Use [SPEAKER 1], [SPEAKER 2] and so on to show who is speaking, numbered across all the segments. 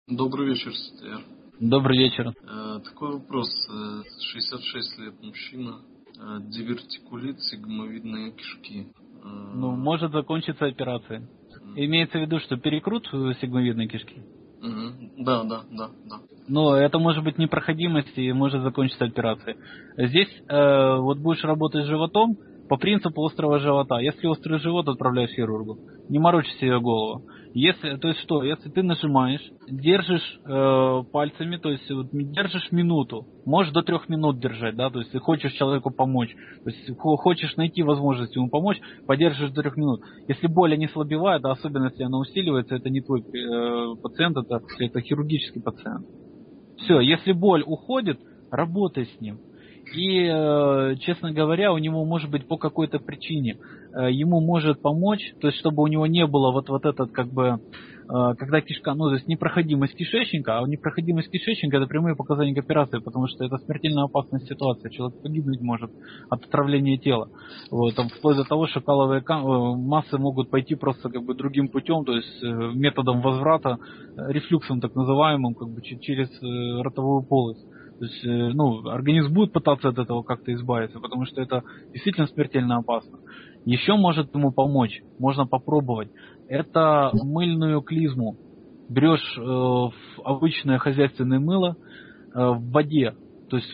[SPEAKER 1] Добрый вечер, Стер.
[SPEAKER 2] Добрый вечер.
[SPEAKER 1] Такой вопрос. 66 лет мужчина, дивертикулит, сигмовидные кишки.
[SPEAKER 2] Может закончиться операцией. Имеется в виду, что перекрут сигмовидной кишки?
[SPEAKER 1] Да.
[SPEAKER 2] Но это может быть непроходимость и может закончиться операцией. Здесь вот будешь работать с животом по принципу острого живота. Если острый живот, отправляешь к хирургу. Не морочь себе голову. Если ты нажимаешь, держишь пальцами, то есть вот, держишь минуту, можешь до 3 минут держать, да, то есть ты хочешь человеку помочь, то есть хочешь найти возможность ему помочь, подержишь до 3 минут. Если боль не слабевает, а особенно если она усиливается, это не твой пациент, это хирургический пациент. Все, если боль уходит, работай с ним. И, честно говоря, у него может быть по какой-то причине, ему может помочь, то есть чтобы у него не было вот этот как бы, когда кишка, то есть непроходимость кишечника, а непроходимость кишечника это прямые показания к операции, потому что это смертельно опасная ситуация, человек погибнуть может от отравления тела. Вот, вплоть до того, что каловые массы могут пойти просто как бы другим путем, то есть методом возврата, рефлюксом так называемым, как бы через ротовую полость. То есть, организм будет пытаться от этого как-то избавиться, потому что это действительно смертельно опасно. Еще может ему помочь, можно попробовать. Это мыльную клизму. Берешь обычное хозяйственное мыло в воде, то есть,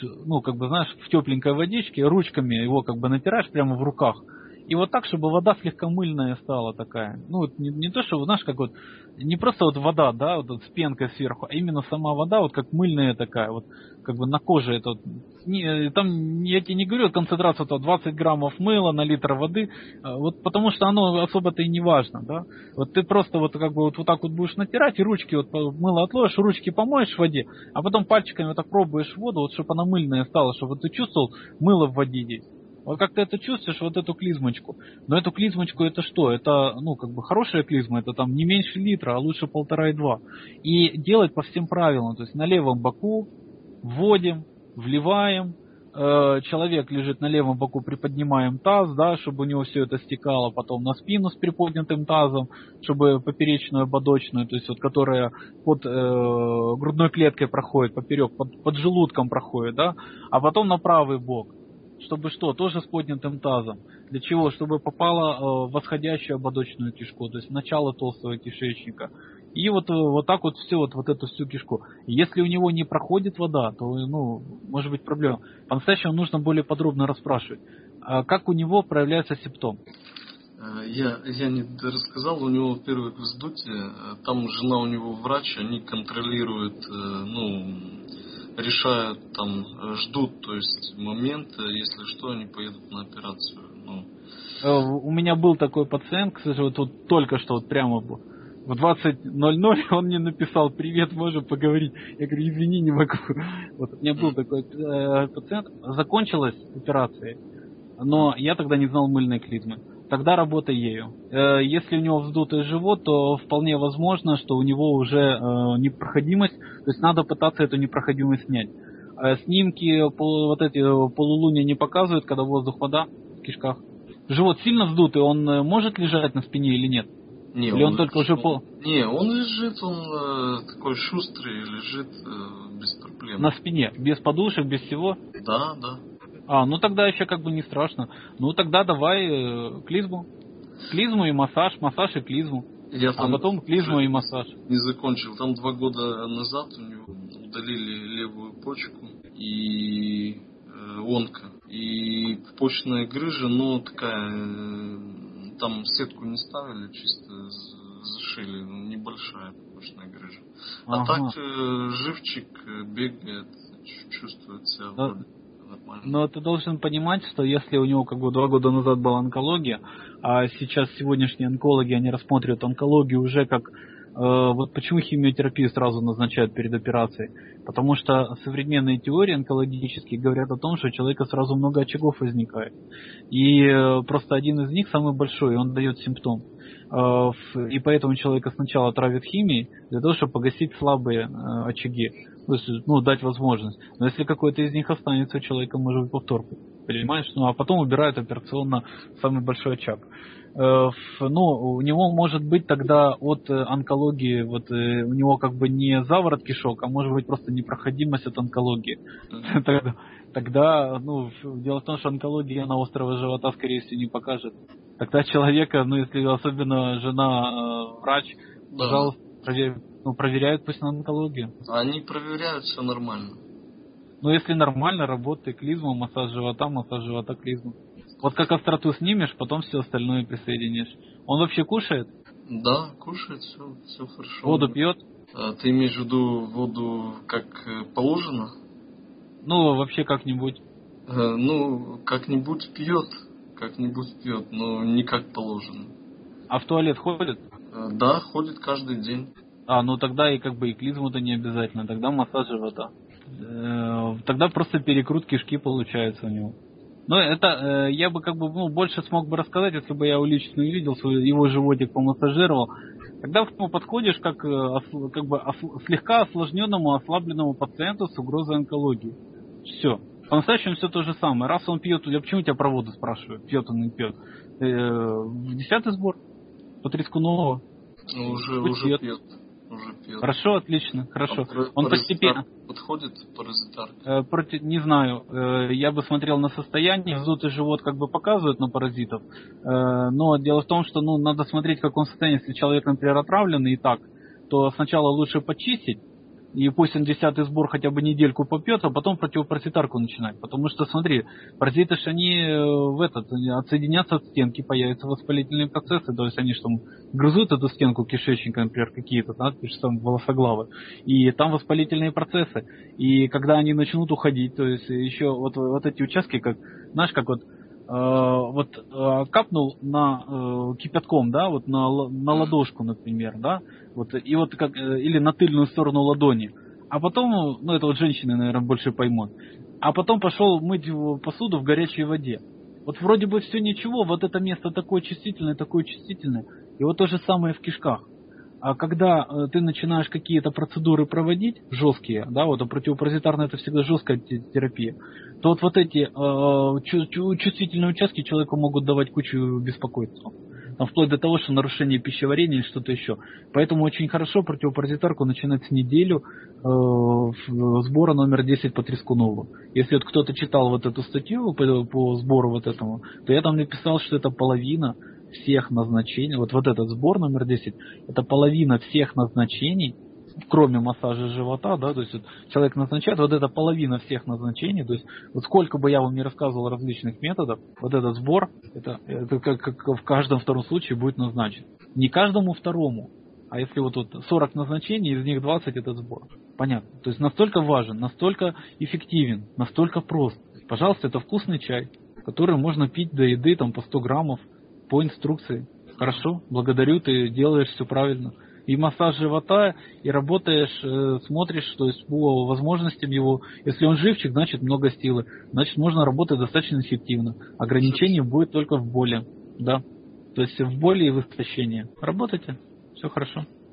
[SPEAKER 2] в тепленькой водичке, ручками его как бы натираешь прямо в руках. И вот так, чтобы вода слегка мыльная стала такая. Не то, что, знаешь, как вот, не просто вот вода, да, вот с пенкой сверху, а именно сама вода, вот как мыльная такая, вот, как бы на коже это вот, там, я тебе не говорю, концентрация 20 граммов мыла на литр воды, вот потому что оно особо-то и не важно, да. Вот ты просто вот как бы вот так вот будешь натирать, и ручки вот мыло отложишь, ручки помоешь в воде, а потом пальчиками вот так пробуешь воду, вот чтобы она мыльная стала, чтобы вот ты чувствовал мыло в воде здесь. Вот как ты это чувствуешь, вот эту клизмочку. Но эту клизмочку это что? Это, хорошая клизма, это там не меньше литра, а лучше 1,5-2. И делать по всем правилам. То есть на левом боку вводим, вливаем, человек лежит на левом боку, приподнимаем таз, да, чтобы у него все это стекало, потом на спину с приподнятым тазом, чтобы поперечную, ободочную, то есть вот которая под грудной клеткой проходит, поперек, под желудком проходит, да, а потом на правый бок. Чтобы что? Тоже с поднятым тазом. Для чего? Чтобы попало в восходящую ободочную кишку, то есть в начало толстого кишечника. И вот так вот все, вот эту всю кишку. Если у него не проходит вода, то, может быть проблема. По-настоящему нужно более подробно расспрашивать. Как у него проявляется симптом?
[SPEAKER 1] Я не рассказал, у него, во-первых, вздутие, там жена у него врач, они контролируют, решают, ждут, то есть момента, если что, они поедут на операцию.
[SPEAKER 2] У меня был такой пациент, кстати, вот тут только что вот прямо был. В 20:00 он мне написал: привет, можем поговорить. Я говорю: извини, не могу. Вот у меня был такой пациент, закончилась операция, но я тогда не знал мыльной клизмы. Тогда работай ею. Если у него вздутый живот, то вполне возможно, что у него уже непроходимость, то есть надо пытаться эту непроходимость снять. Снимки полулуния не показывают, когда воздух, вода в кишках. Живот сильно вздутый, он может лежать на спине или нет?
[SPEAKER 1] Не,
[SPEAKER 2] или он только уже
[SPEAKER 1] Не, он лежит, он такой шустрый, лежит без проблем.
[SPEAKER 2] На спине, без подушек, без всего?
[SPEAKER 1] Да.
[SPEAKER 2] Тогда еще как бы не страшно. Тогда давай клизму. Клизму и массаж и клизму. Потом клизму и массаж.
[SPEAKER 1] Не закончил. Там 2 года назад у него удалили левую почку и онко. И почечная грыжа, такая, там сетку не ставили, чисто зашили, небольшая почечная грыжа. А так живчик бегает, чувствует себя вроде.
[SPEAKER 2] Но ты должен понимать, что если у него 2 года назад была онкология, а сейчас сегодняшние онкологи, они рассматривают онкологию уже как... Вот почему химиотерапию сразу назначают перед операцией. Потому что современные теории онкологические говорят о том, что у человека сразу много очагов возникает. И просто один из них самый большой, и он дает симптом. И поэтому человека сначала травят химией, для того, чтобы погасить слабые очаги. То есть, ну, дать возможность. Но если какой-то из них останется, у человека может быть повторка. Понимаешь? Ну, а потом убирают операционно самый большой очаг. Ну, у него может быть тогда от онкологии, вот у него как бы не заворот кишок, а может быть просто непроходимость от онкологии. Тогда, ну, дело в том, что онкология на острого живота, скорее всего, не покажет. Тогда человека, ну, если особенно жена врач, пожалуйста, проверяют пусть на онкологию.
[SPEAKER 1] Они проверяют, все нормально.
[SPEAKER 2] Ну, если нормально, работает клизма, массаж живота, клизма. Вот как остроту снимешь, потом все остальное присоединишь. Он вообще кушает?
[SPEAKER 1] Да, кушает, все хорошо.
[SPEAKER 2] Воду пьет?
[SPEAKER 1] Ты имеешь в виду воду как положено?
[SPEAKER 2] Ну, вообще как-нибудь.
[SPEAKER 1] Ну, как-нибудь пьет, но не как положено.
[SPEAKER 2] А в туалет ходит?
[SPEAKER 1] Да, ходит каждый день.
[SPEAKER 2] Ну тогда и как бы и клизму-то не обязательно, тогда массаж живота. Тогда просто перекрут кишки получается у него. Но это я бы как бы больше смог бы рассказать, если бы я лично увидел, его животик помассажировал. Тогда к нему подходишь как бы слегка осложненному, ослабленному пациенту с угрозой онкологии. Все. По-настоящему все то же самое. Раз он пьет, я почему тебя про воду спрашиваю? Пьет он, не пьет. 10-й сбор по Трескунову.
[SPEAKER 1] Уже пьет.
[SPEAKER 2] Хорошо, отлично, хорошо. Он постепенно
[SPEAKER 1] подходит паразитар?
[SPEAKER 2] Не знаю. Я бы смотрел на состояние. Вздутый живот как бы показывает на паразитов. Но дело в том, что надо смотреть, в каком состоянии. Если человек, например, отравленный и так, то сначала лучше почистить. И пусть он 10-й сбор хотя бы недельку попьет, а потом противопаразитарку начинать. Потому что, смотри, паразиты ж они отсоединятся от стенки, появятся воспалительные процессы. То есть они что грызут эту стенку кишечника, например, какие-то, да, что волосоглавы. И там воспалительные процессы. И когда они начнут уходить, то есть еще вот эти участки, как, знаешь, как капнул на кипятком, да, вот на ладошку, например, да, вот, и вот как, или на тыльную сторону ладони, а потом, это вот женщины, наверное, больше поймут, а потом пошел мыть посуду в горячей воде. Вот вроде бы все ничего, вот это место такое чувствительное, и вот то же самое в кишках. А когда ты начинаешь какие-то процедуры проводить, жесткие, да, вот противопаразитарная это всегда жесткая терапия, то вот эти чувствительные участки человеку могут давать кучу беспокойства. Там, вплоть до того, что нарушение пищеварения или что-то еще. Поэтому очень хорошо противопаразитарку начинать с неделю сбора номер 10 по Трескунову. Если вот кто-то читал вот эту статью по сбору вот этому, то я там написал, что это половина всех назначений, вот этот сбор номер 10, это половина всех назначений, кроме массажа живота, да, то есть вот человек назначает, вот это половина всех назначений, то есть вот сколько бы я вам не рассказывал различных методов, вот этот сбор, это как в каждом втором случае будет назначен. Не каждому второму, а если вот 40 назначений, из них 20 этот сбор. Понятно. То есть настолько важен, настолько эффективен, настолько прост. Пожалуйста, это вкусный чай, который можно пить до еды там по 100 граммов, по инструкции. Хорошо, благодарю, ты делаешь все правильно. И массаж живота, и работаешь, смотришь, то есть по возможностям его. Если он живчик, значит много силы. Значит можно работать достаточно эффективно. Ограничение будет только в боли. Да. То есть в боли и в истощении. Работайте, все хорошо.